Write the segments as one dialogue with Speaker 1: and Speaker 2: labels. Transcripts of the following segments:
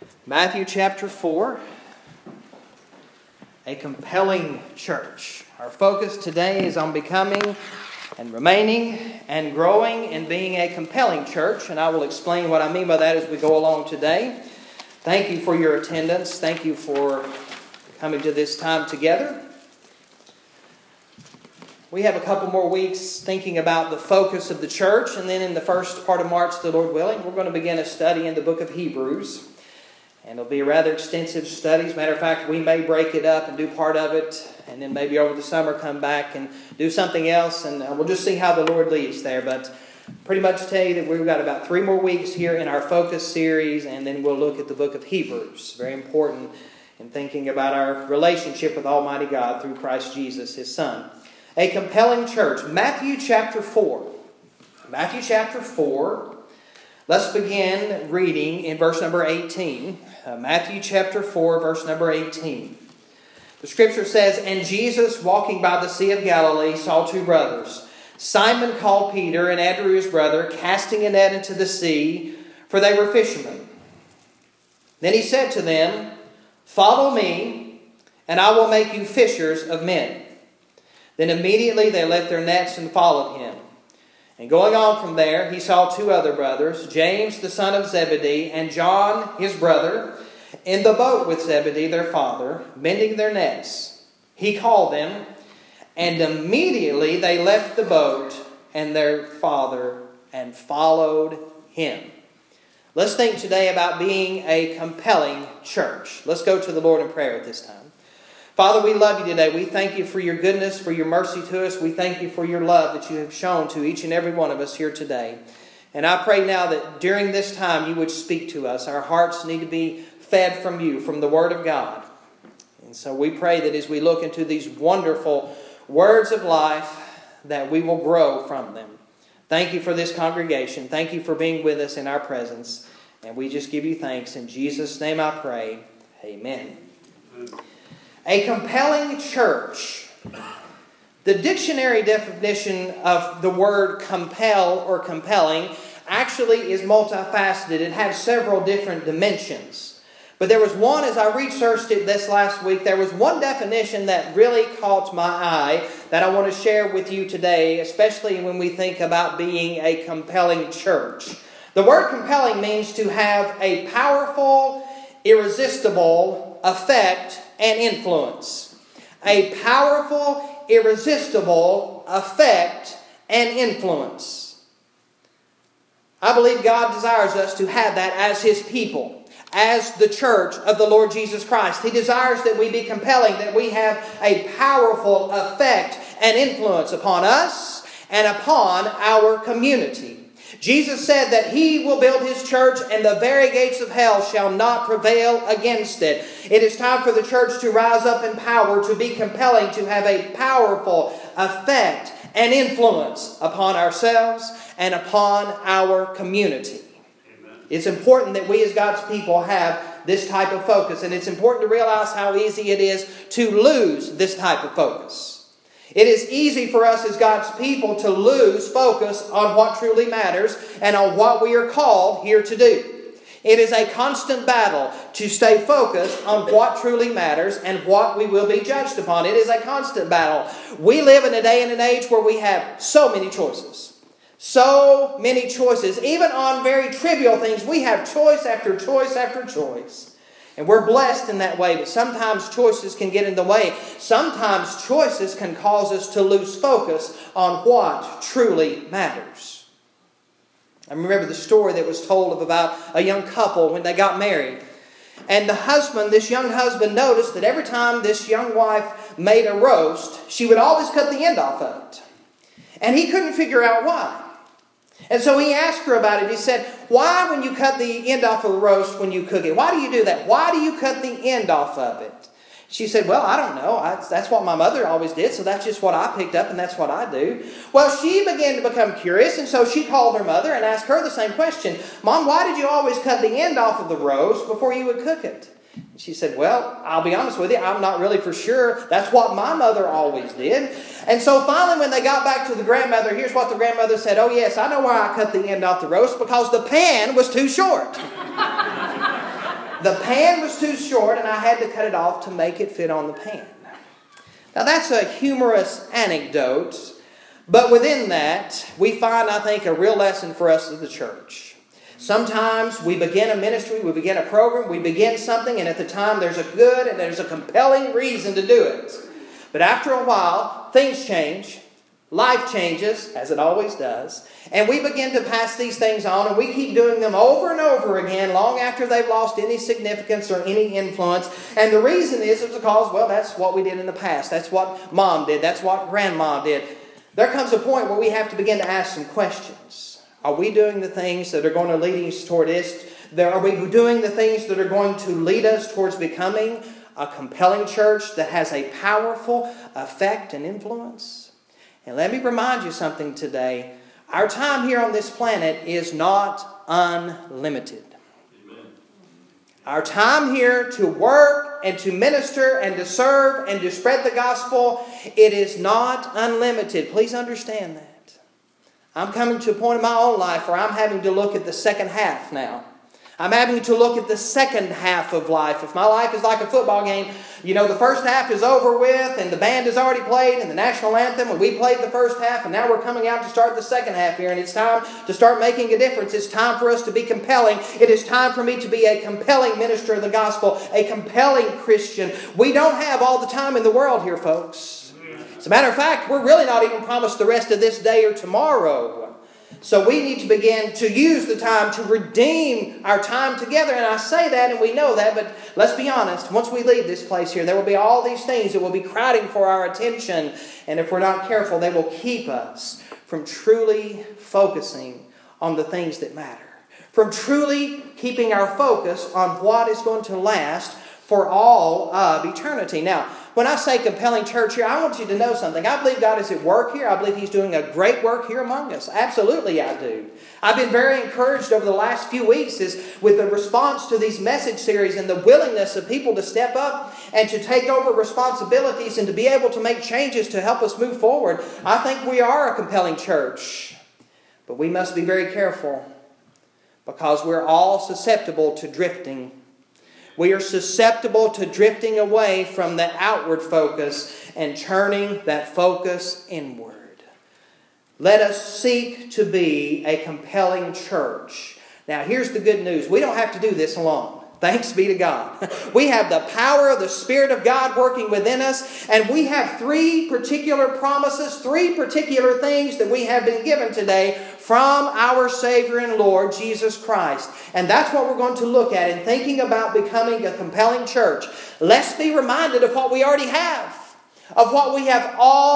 Speaker 1: Matthew chapter 4, a compelling church. Our focus today is on becoming and remaining and growing and being a compelling church, and I will explain what I mean by that as we go along today. Thank you for your attendance. Thank you for coming to this time together. We have a couple more weeks thinking about the focus of the church, and then in the first part of March, the Lord willing, we're going to begin a study in the book of Hebrews. And it'll be a rather extensive study. As a matter of fact, we may break it up and do part of it, and then maybe over the summer come back and do something else, and we'll just see how the Lord leads there. But pretty much tell you that we've got about 3 more weeks here in our focus series, and then we'll look at the book of Hebrews. Very important in thinking about our relationship with Almighty God through Christ Jesus, His Son. A compelling church. Matthew chapter 4. Matthew chapter 4. Let's begin reading in verse number 18. Matthew chapter 4, verse number 18. The scripture says, "And Jesus, walking by the Sea of Galilee, saw 2 brothers, Simon called Peter, and Andrew his brother, casting a net into the sea, for they were fishermen. Then he said to them, 'Follow me, and I will make you fishers of men.' Then immediately they left their nets and followed him. And going on from there, he saw 2 other brothers, James the son of Zebedee, and John his brother, in the boat with Zebedee their father, mending their nets. He called them, and immediately they left the boat and their father and followed him." Let's think today about being a compelling church. Let's go to the Lord in prayer at this time. Father, we love you today. We thank you for your goodness, for your mercy to us. We thank you for your love that you have shown to each and every one of us here today. And I pray now that during this time you would speak to us. Our hearts need to be fed from you, from the Word of God. And so we pray that as we look into these wonderful words of life, that we will grow from them. Thank you for this congregation. Thank you for being with us in our presence. And we just give you thanks. In Jesus' name I pray. Amen. A compelling church. The dictionary definition of the word compel or compelling actually is multifaceted. It has several different dimensions. But there was one, as I researched it this last week, there was one definition that really caught my eye that I want to share with you today, especially when we think about being a compelling church. The word compelling means to have a powerful, irresistible effect and influence. A powerful, irresistible effect and influence. I believe God desires us to have that as His people, as the church of the Lord Jesus Christ. He desires that we be compelling, that we have a powerful effect and influence upon us and upon our community. Jesus said that He will build His church and the very gates of hell shall not prevail against it. It is time for the church to rise up in power, to be compelling, to have a powerful effect and influence upon ourselves and upon our community. Amen. It's important that we as God's people have this type of focus, and it's important to realize how easy it is to lose this type of focus. It is easy for us as God's people to lose focus on what truly matters and on what we are called here to do. It is a constant battle to stay focused on what truly matters and what we will be judged upon. It is a constant battle. We live in a day and an age where we have so many choices. So many choices. Even on very trivial things, we have choice after choice after choice. And we're blessed in that way, but sometimes choices can get in the way. Sometimes choices can cause us to lose focus on what truly matters. I remember the story that was told of about a young couple when they got married. And the husband, this young husband, noticed that every time this young wife made a roast, she would always cut the end off of it. And he couldn't figure out why. And so he asked her about it. He said, "Why, when you cut the end off of a roast when you cook it, why do you do that? Why do you cut the end off of it?" She said, "Well, I don't know. That's what my mother always did, so that's just what I picked up and that's what I do." Well, she began to become curious, and so she called her mother and asked her the same question. "Mom, why did you always cut the end off of the roast before you would cook it?" She said, "Well, I'll be honest with you, I'm not really for sure. That's what my mother always did." And so finally when they got back to the grandmother, here's what the grandmother said. "Oh yes, I know why I cut the end off the roast, because the pan was too short." The pan was too short, and I had to cut it off to make it fit on the pan. Now that's a humorous anecdote, but within that, we find, I think, a real lesson for us as the church. Sometimes we begin a ministry, we begin a program, we begin something, and at the time there's a good and there's a compelling reason to do it. But after a while, things change. Life changes, as it always does, and we begin to pass these things on, and we keep doing them over and over again long after they've lost any significance or any influence. And the reason is because, well, that's what we did in the past. That's what Mom did. That's what Grandma did. There comes a point where we have to begin to ask some questions. Are we doing the things that are going to lead us toward this? Are we doing the things that are going to lead us towards becoming a compelling church that has a powerful effect and influence? And let me remind you something today. Our time here on this planet is not unlimited. Amen. Our time here to work and to minister and to serve and to spread the gospel, it is not unlimited. Please understand that. I'm coming to a point in my own life where I'm having to look at the second half now. I'm having to look at the second half of life. If my life is like a football game, the first half is over with and the band has already played and the national anthem and we played the first half and now we're coming out to start the second half here and it's time to start making a difference. It's time for us to be compelling. It is time for me to be a compelling minister of the gospel, a compelling Christian. We don't have all the time in the world here, folks. As a matter of fact, we're really not even promised the rest of this day or tomorrow. So we need to begin to use the time to redeem our time together. And I say that and we know that, but let's be honest. Once we leave this place here, there will be all these things that will be crowding for our attention. And if we're not careful, they will keep us from truly focusing on the things that matter. From truly keeping our focus on what is going to last for all of eternity. Now, when I say compelling church here, I want you to know something. I believe God is at work here. I believe He's doing a great work here among us. Absolutely I do. I've been very encouraged over the last few weeks with the response to these message series and the willingness of people to step up and to take over responsibilities and to be able to make changes to help us move forward. I think we are a compelling church. But we must be very careful because we're all susceptible to drifting. We are susceptible to drifting away from the outward focus and turning that focus inward. Let us seek to be a compelling church. Now, here's the good news. We don't have to do this alone. Thanks be to God. We have the power of the Spirit of God working within us, and we have three particular promises, three particular things that we have been given today from our Savior and Lord, Jesus Christ. And that's what we're going to look at in thinking about becoming a compelling church. Let's be reminded of what we already have, of what we have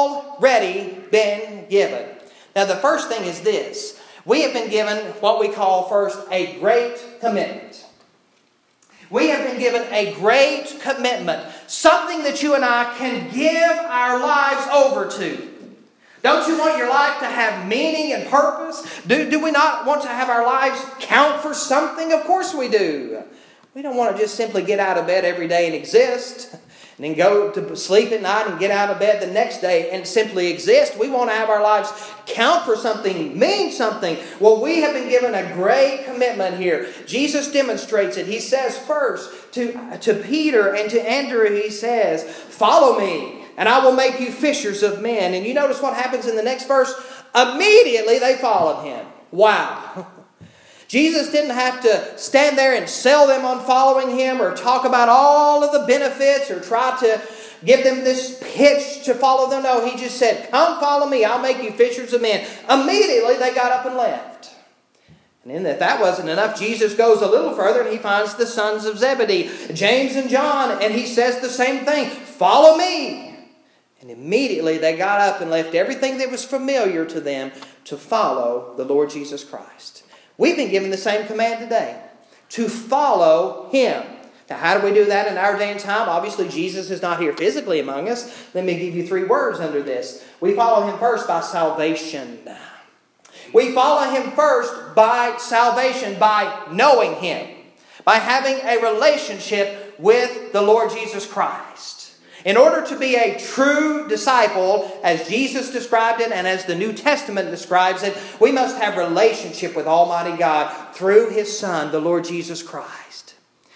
Speaker 1: already been given. Now, the first thing is this. We have been given what we call first a great commitment. We have been given a great commitment. Something that you and I can give our lives over to. Don't you want your life to have meaning and purpose? Do we not want to have our lives count for something? Of course we do. We don't want to just simply get out of bed every day and exist. And then go to sleep at night and get out of bed the next day and simply exist. We want to have our lives count for something, mean something. Well, we have been given a great commitment here. Jesus demonstrates it. He says first to Peter and to Andrew, He says, "Follow me, and I will make you fishers of men." And you notice what happens in the next verse? Immediately they followed Him. Wow. Jesus didn't have to stand there and sell them on following Him or talk about all of the benefits or try to give them this pitch to follow them. No, He just said, "Come follow me, I'll make you fishers of men." Immediately they got up and left. And then if that wasn't enough, Jesus goes a little further and He finds the sons of Zebedee, James and John, and He says the same thing, "Follow me." And immediately they got up and left everything that was familiar to them to follow the Lord Jesus Christ. We've been given the same command today, to follow Him. Now, how do we do that in our day and time? Obviously, Jesus is not here physically among us. Let me give you three words under this. We follow Him first by salvation. We follow Him first by salvation, by knowing Him, by having a relationship with the Lord Jesus Christ. In order to be a true disciple, as Jesus described it and as the New Testament describes it, we must have relationship with Almighty God through His Son, the Lord Jesus Christ.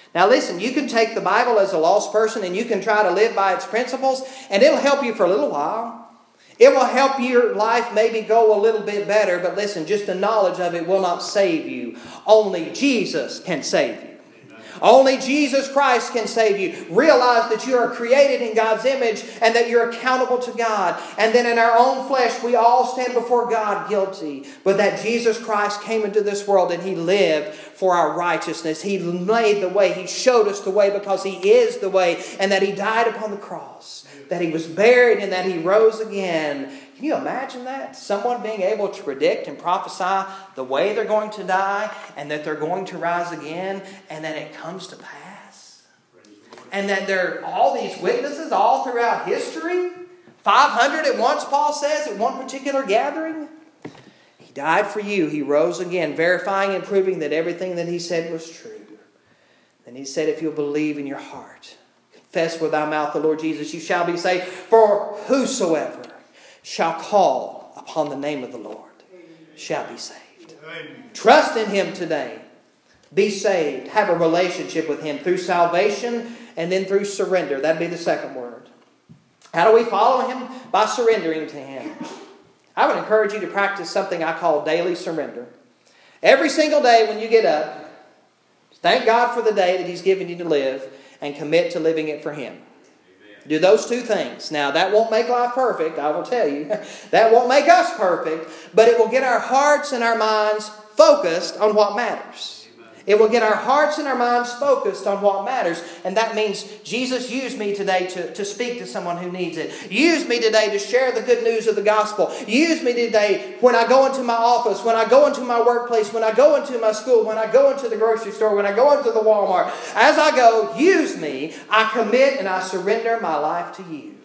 Speaker 1: Now listen, you can take the Bible as a lost person and you can try to live by its principles, and it'll help you for a little while. It will help your life maybe go a little bit better, but listen, just the knowledge of it will not save you. Only Jesus can save you. Only Jesus Christ can save you. Realize that you are created in God's image and that you're accountable to God. And then in our own flesh, we all stand before God guilty. But that Jesus Christ came into this world and He lived for our righteousness. He made the way. He showed us the way because He is the way. And that He died upon the cross. That He was buried and that He rose again. Can you imagine that? Someone being able to predict and prophesy the way they're going to die and that they're going to rise again and that it comes to pass. And that there are all these witnesses all throughout history. 500 at once, Paul says, at one particular gathering. He died for you. He rose again, verifying and proving that everything that He said was true. Then He said, if you'll believe in your heart, confess with thy mouth the Lord Jesus, you shall be saved. For whosoever shall call upon the name of the Lord shall be saved. Trust in Him today. Be saved. Have a relationship with Him through salvation and then through surrender. That'd be the second word. How do we follow Him? By surrendering to Him. I would encourage you to practice something I call daily surrender. Every single day when you get up, thank God for the day that He's given you to live and commit to living it for Him. Do those two things. Now, that won't make life perfect, I will tell you. That won't make us perfect, but it will get our hearts and our minds focused on what matters. It will get our hearts and our minds focused on what matters. And that means, Jesus, use me today to speak to someone who needs it. Use me today to share the good news of the gospel. Use me today when I go into my office, when I go into my workplace, when I go into my school, when I go into the grocery store, when I go into the Walmart. As I go, use me. I commit and I surrender my life to you.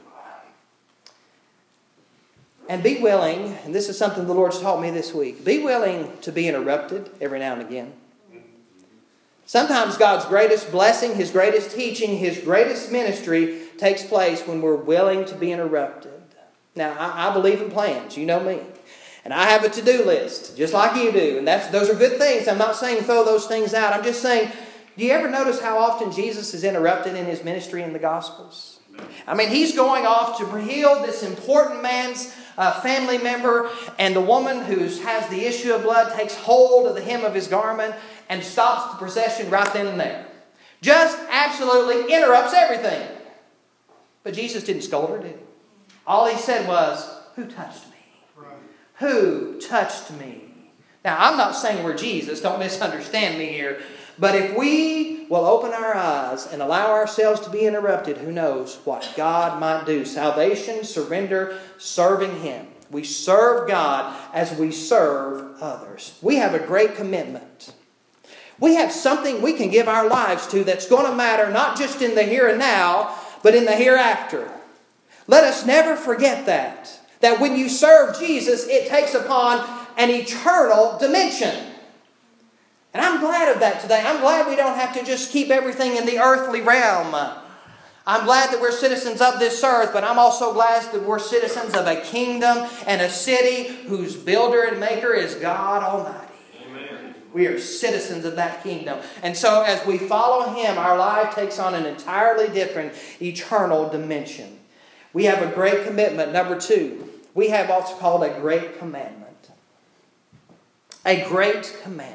Speaker 1: And be willing, and this is something the Lord's taught me this week, be willing to be interrupted every now and again. Sometimes God's greatest blessing, His greatest teaching, His greatest ministry takes place when we're willing to be interrupted. Now, I believe in plans. You know me. And I have a to-do list, just like you do. And those are good things. I'm not saying throw those things out. I'm just saying, do you ever notice how often Jesus is interrupted in His ministry in the Gospels? I mean, He's going off to heal this important man's family member, and the woman who has the issue of blood takes hold of the hem of his garment and stops the procession right then and there. Just absolutely interrupts everything. But Jesus didn't scold her, did He? All He said was, who touched me? Right. Who touched me? Now, I'm not saying we're Jesus. Don't misunderstand me here. But if we will open our eyes and allow ourselves to be interrupted, who knows what God might do. Salvation, surrender, serving Him. We serve God as we serve others. We have a great commitment. We have something we can give our lives to that's going to matter not just in the here and now, but in the hereafter. Let us never forget that. That when you serve Jesus, it takes upon an eternal dimension. And I'm glad of that today. I'm glad we don't have to just keep everything in the earthly realm. I'm glad that we're citizens of this earth, but I'm also glad that we're citizens of a kingdom and a city whose builder and maker is God Almighty. Amen. We are citizens of that kingdom. And so as we follow Him, our life takes on an entirely different eternal dimension. We have a great commitment. Number 2, we have what's called a great commandment. A great commandment.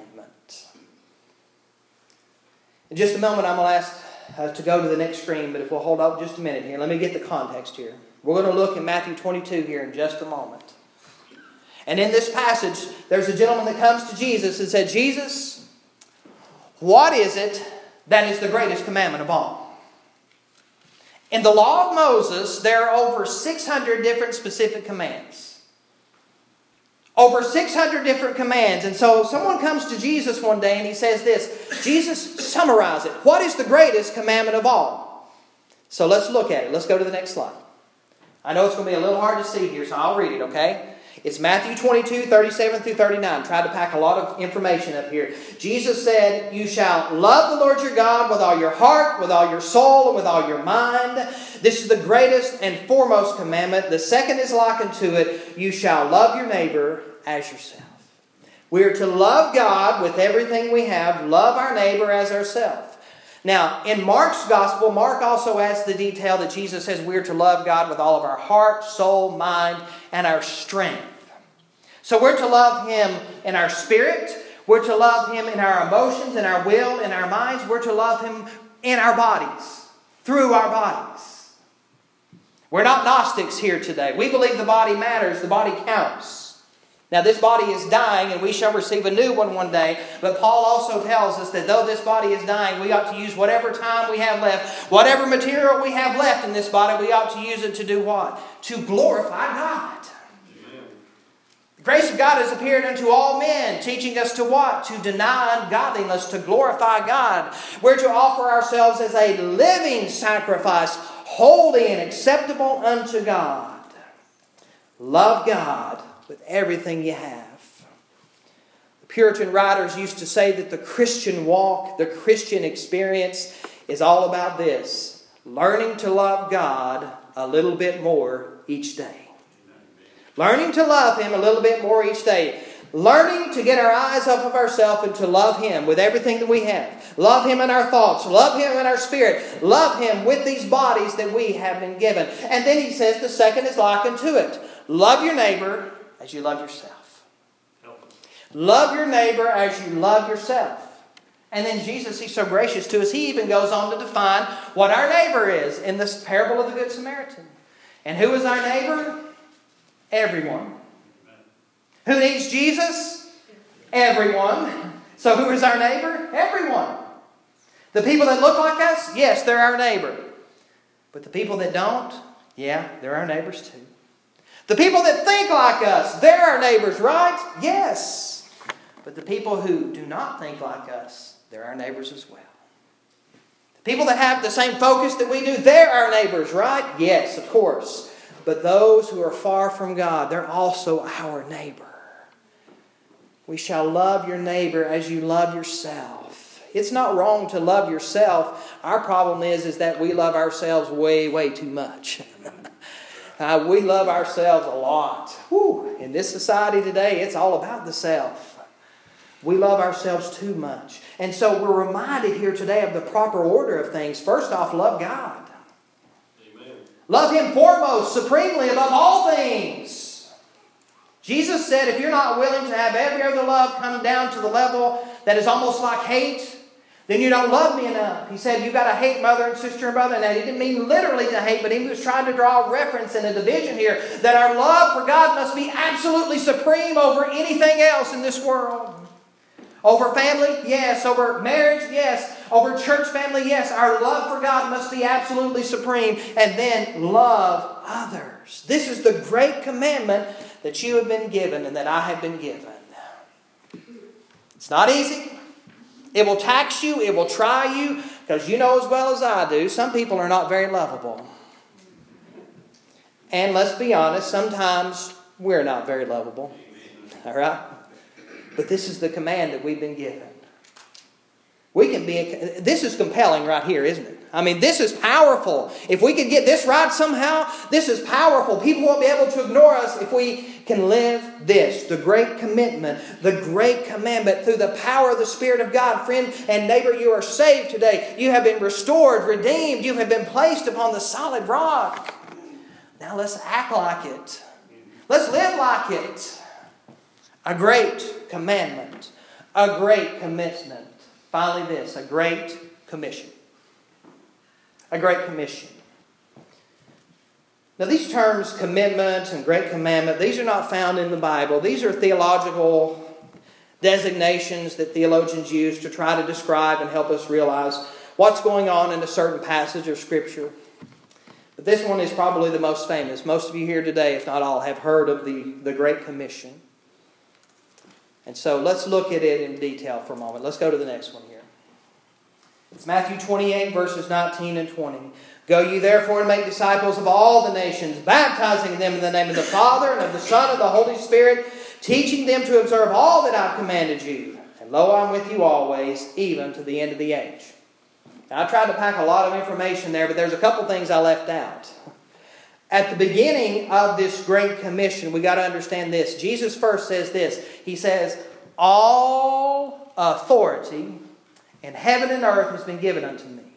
Speaker 1: In just a moment, I'm going to ask to go to the next screen, but if we'll hold up just a minute here, let me get the context here. We're going to look in Matthew 22 here in just a moment. And in this passage, there's a gentleman that comes to Jesus and said, Jesus, what is it that is the greatest commandment of all? In the law of Moses, there are over 600 different specific commands. Over 600 different commands. And so someone comes to Jesus one day and he says this, Jesus, summarize it. What is the greatest commandment of all? So let's look at it. Let's go to the next slide. I know it's going to be a little hard to see here, so I'll read it, okay? It's Matthew 22, 37 through 39. Tried to pack a lot of information up here. Jesus said, you shall love the Lord your God with all your heart, with all your soul, and with all your mind. This is the greatest and foremost commandment. The second is like unto it. You shall love your neighbor as yourself. We are to love God with everything we have. Love our neighbor as ourselves. Now, in Mark's gospel, Mark also adds the detail that Jesus says we're to love God with all of our heart, soul, mind, and our strength. So we're to love Him in our spirit. We're to love Him in our emotions, in our will, in our minds. We're to love Him in our bodies, through our bodies. We're not Gnostics here today. We believe the body matters, the body counts. Now this body is dying and we shall receive a new one day. But Paul also tells us that though this body is dying, we ought to use whatever time we have left, whatever material we have left in this body, we ought to use it to do what? To glorify God. Amen. The grace of God has appeared unto all men, teaching us to what? To deny ungodliness, to glorify God. We're to offer ourselves as a living sacrifice, holy and acceptable unto God. Love God with everything you have. The Puritan writers used to say that the Christian walk, the Christian experience is all about this: learning to love God a little bit more each day. Learning to love Him a little bit more each day. Learning to get our eyes off of ourselves and to love Him with everything that we have. Love Him in our thoughts. Love Him in our spirit. Love Him with these bodies that we have been given. And then he says the second is likened to it. Love your neighbor as you love yourself. Love your neighbor as you love yourself. And then Jesus, He's so gracious to us, He even goes on to define what our neighbor is in this parable of the Good Samaritan. And who is our neighbor? Everyone. Who needs Jesus? Everyone. So who is our neighbor? Everyone. The people that look like us? Yes, they're our neighbor. But the people that don't? Yeah, they're our neighbors too. The people that think like us, they're our neighbors, right? Yes. But the people who do not think like us, they're our neighbors as well. The people that have the same focus that we do, they're our neighbors, right? Yes, of course. But those who are far from God, they're also our neighbor. We shall love your neighbor as you love yourself. It's not wrong to love yourself. Our problem is that we love ourselves way, way too much. We love ourselves a lot. Whew. In this society today, it's all about the self. We love ourselves too much. And so we're reminded here today of the proper order of things. First off, love God. Amen. Love Him foremost, supremely, above all things. Jesus said, if you're not willing to have every other love come down to the level that is almost like hate, then you don't love me enough. He said, you've got to hate mother and sister and brother. Now, He didn't mean literally to hate, but He was trying to draw a reference and a division here that our love for God must be absolutely supreme over anything else in this world. Over family, yes. Over marriage, yes. Over church family, yes. Our love for God must be absolutely supreme. And then love others. This is the great commandment that you have been given and that I have been given. It's not easy. It will tax you. It will try you. Because you know as well as I do, some people are not very lovable. And let's be honest, sometimes we're not very lovable. All right? But this is the command that we've been given. This is compelling right here, isn't it? I mean, this is powerful. If we could get this right somehow, this is powerful. People won't be able to ignore us if we can live this, the great commitment, the great commandment through the power of the Spirit of God. Friend and neighbor, you are saved today. You have been restored, redeemed. You have been placed upon the solid rock. Now let's act like it. Let's live like it. A great commandment. A great commitment. Finally this, a great commission. A great commission. Now these terms, commitment and great commandment, these are not found in the Bible. These are theological designations that theologians use to try to describe and help us realize what's going on in a certain passage of Scripture. But this one is probably the most famous. Most of you here today, if not all, have heard of the Great Commission. And so let's look at it in detail for a moment. Let's go to the next one here. It's Matthew 28, verses 19 and 20. Go ye therefore and make disciples of all the nations, baptizing them in the name of the Father and of the Son and of the Holy Spirit, teaching them to observe all that I've commanded you. And lo, I'm with you always, even to the end of the age. Now, I tried to pack a lot of information there, but there's a couple things I left out. At the beginning of this Great Commission, we got to understand this. Jesus first says this. He says, all authority in heaven and earth has been given unto me.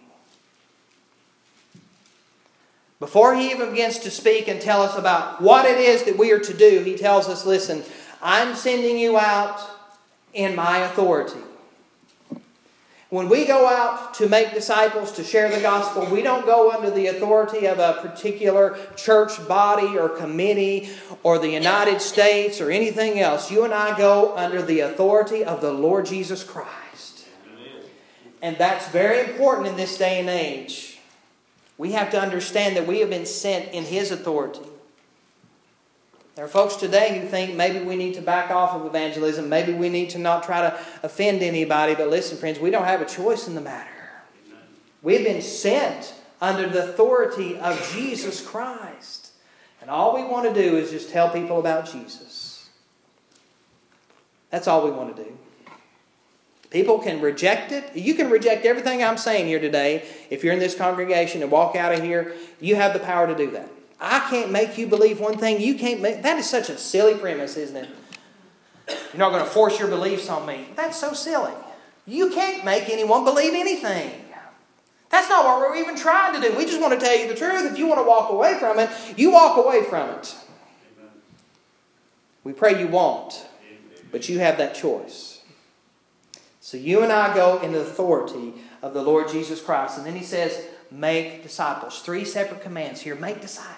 Speaker 1: Before he even begins to speak and tell us about what it is that we are to do, he tells us, listen, I'm sending you out in my authority. When we go out to make disciples, to share the gospel, we don't go under the authority of a particular church body or committee or the United States or anything else. You and I go under the authority of the Lord Jesus Christ. And that's very important in this day and age. We have to understand that we have been sent in His authority. There are folks today who think maybe we need to back off of evangelism. Maybe we need to not try to offend anybody. But listen, friends, we don't have a choice in the matter. We've been sent under the authority of Jesus Christ. And all we want to do is just tell people about Jesus. That's all we want to do. People can reject it. You can reject everything I'm saying here today. If you're in this congregation and walk out of here, you have the power to do that. I can't make you believe one thing. You can't make... That is such a silly premise, isn't it? You're not going to force your beliefs on me. That's so silly. You can't make anyone believe anything. That's not what we're even trying to do. We just want to tell you the truth. If you want to walk away from it, you walk away from it. Amen. We pray you won't, but you have that choice. So you and I go in the authority of the Lord Jesus Christ. And then he says, make disciples. 3 separate commands here. Make disciples.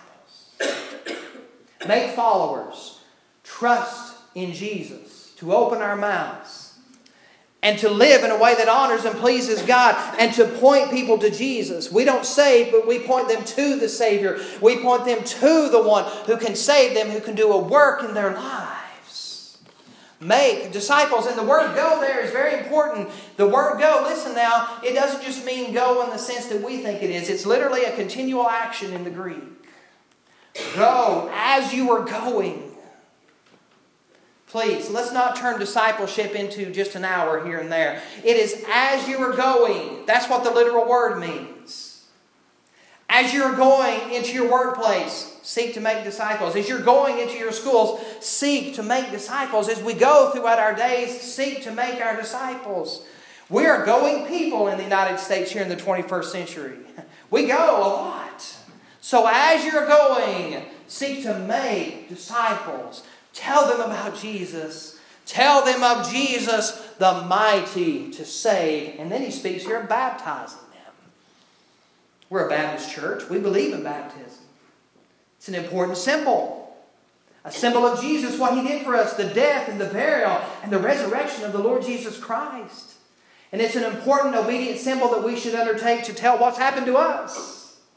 Speaker 1: Make followers. Trust in Jesus. To open our mouths. And to live in a way that honors and pleases God. And to point people to Jesus. We don't save, but we point them to the Savior. We point them to the one who can save them, who can do a work in their lives. Make disciples. And the word go there is very important. The word go, listen now, it doesn't just mean go in the sense that we think it is. It's literally a continual action in the Greek. Go as you are going. Please, let's not turn discipleship into just an hour here and there. It is as you are going. That's what the literal word means. As you're going into your workplace, seek to make disciples. As you're going into your schools, seek to make disciples. As we go throughout our days, seek to make our disciples. We are going people in the United States here in the 21st century. We go a lot. So as you're going, seek to make disciples. Tell them about Jesus. Tell them of Jesus, the mighty to save. And then he speaks here of baptizing them. We're a Baptist church. We believe in baptism. It's an important symbol. A symbol of Jesus, what He did for us, the death and the burial and the resurrection of the Lord Jesus Christ. And it's an important obedient symbol that we should undertake to tell what's happened to us.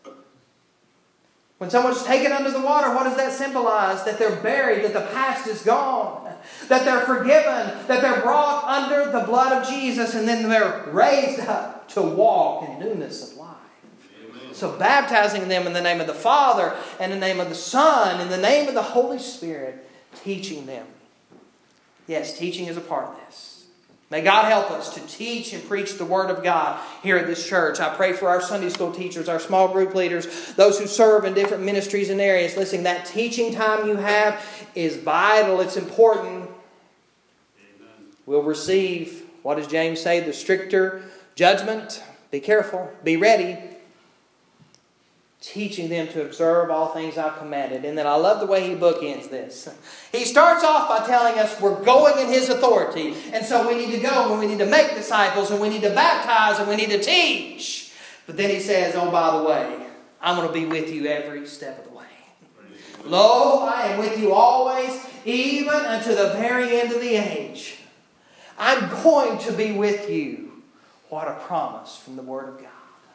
Speaker 1: When someone's taken under the water, what does that symbolize? That they're buried, that the past is gone, that they're forgiven, that they're brought under the blood of Jesus, and then they're raised up to walk in newness of life. Amen. So baptizing them in the name of the Father, and in the name of the Son, in the name of the Holy Spirit, teaching them. Yes, teaching is a part of this. May God help us to teach and preach the Word of God here at this church. I pray for our Sunday school teachers, our small group leaders, those who serve in different ministries and areas. Listen, that teaching time you have is vital. It's important. Amen. We'll receive, what does James say, the stricter judgment. Be careful. Be ready. Teaching them to observe all things I've commanded. And then I love the way he bookends this. He starts off by telling us we're going in His authority. And so we need to go and we need to make disciples and we need to baptize and we need to teach. But then he says, oh, by the way, I'm going to be with you every step of the way. Lo, I am with you always, even unto the very end of the age. I'm going to be with you. What a promise from the Word of God.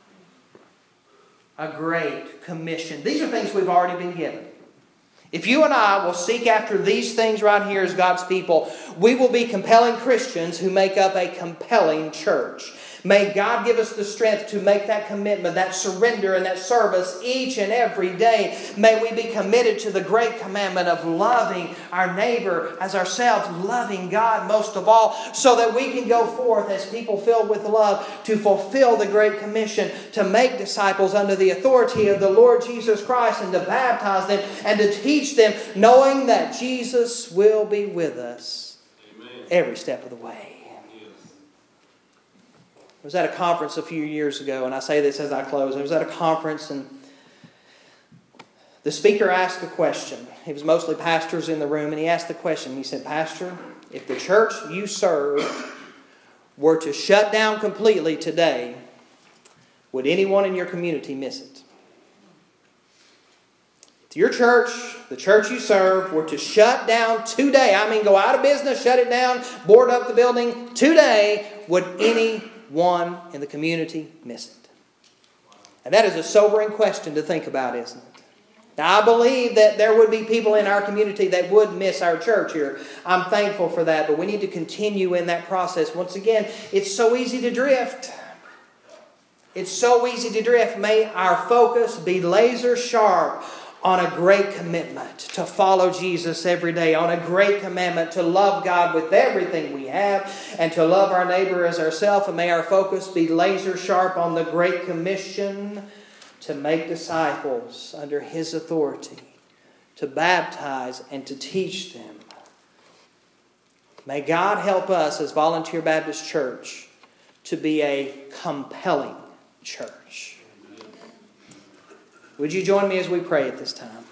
Speaker 1: A great commission. These are things we've already been given. If you and I will seek after these things right here as God's people, we will be compelling Christians who make up a compelling church. May God give us the strength to make that commitment, that surrender and that service each and every day. May we be committed to the great commandment of loving our neighbor as ourselves, loving God most of all, so that we can go forth as people filled with love to fulfill the Great Commission, to make disciples under the authority of the Lord Jesus Christ and to baptize them and to teach them, knowing that Jesus will be with us every step of the way. I was at a conference a few years ago, and I say this as I close. I was at a conference, and the speaker asked a question. It was mostly pastors in the room, and he asked the question. He said, "Pastor, if the church you serve were to shut down completely today, would anyone in your community miss it? If your church, the church you serve, were to shut down today, I mean go out of business, shut it down, board up the building today, would anyone in the community miss it?" And that is a sobering question to think about, isn't it? Now, I believe that there would be people in our community that would miss our church here. I'm thankful for that, but we need to continue in that process. Once again, it's so easy to drift. It's so easy to drift. May our focus be laser sharp on a great commitment to follow Jesus every day, on a great commandment to love God with everything we have and to love our neighbor as ourselves. And may our focus be laser sharp on the Great Commission to make disciples under His authority, to baptize and to teach them. May God help us as Volunteer Baptist Church to be a compelling church. Would you join me as we pray at this time?